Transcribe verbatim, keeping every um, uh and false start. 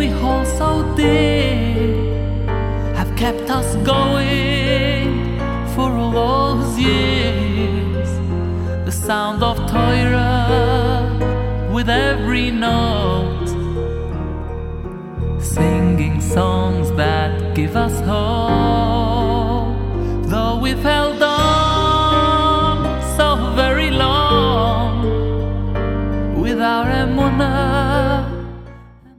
hold so dear have kept us going for all those years. The sound of Torah with every note, singing songs that give us hope, though we felt